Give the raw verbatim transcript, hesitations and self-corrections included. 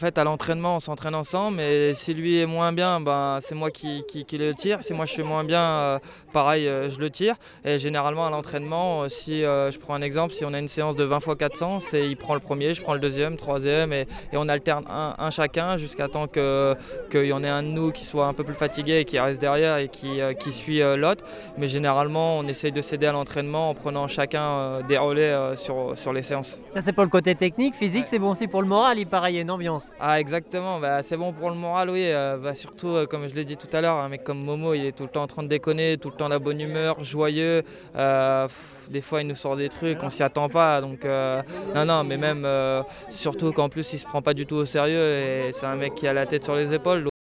En fait, à l'entraînement, on s'entraîne ensemble, mais si lui est moins bien, ben, c'est moi qui, qui, qui le tire. Si moi je suis moins bien, euh, pareil, euh, je le tire. Et généralement, à l'entraînement, euh, si euh, je prends un exemple, si on a une séance de vingt fois quatre cents, c'est il prend le premier, je prends le deuxième, troisième, et, et on alterne un, un chacun jusqu'à temps que, qu'il y en ait un de nous qui soit un peu plus fatigué et qui reste derrière et qui, euh, qui suit euh, l'autre. Mais généralement, on essaye de s'aider à l'entraînement en prenant chacun euh, des relais euh, sur, sur les séances. Ça, c'est pour le côté technique. Physique, c'est bon aussi pour le moral, il paraît, il y a une ambiance. Ah exactement, bah, c'est bon pour le moral, oui. Euh, bah, surtout, euh, comme je l'ai dit tout à l'heure, un mec comme Momo, il est tout le temps en train de déconner, tout le temps la bonne humeur, joyeux. Euh, pff, des fois, il nous sort des trucs, on s'y attend pas. Donc, euh, non, non, mais même, euh, surtout qu'en plus, il se prend pas du tout au sérieux et c'est un mec qui a la tête sur les épaules.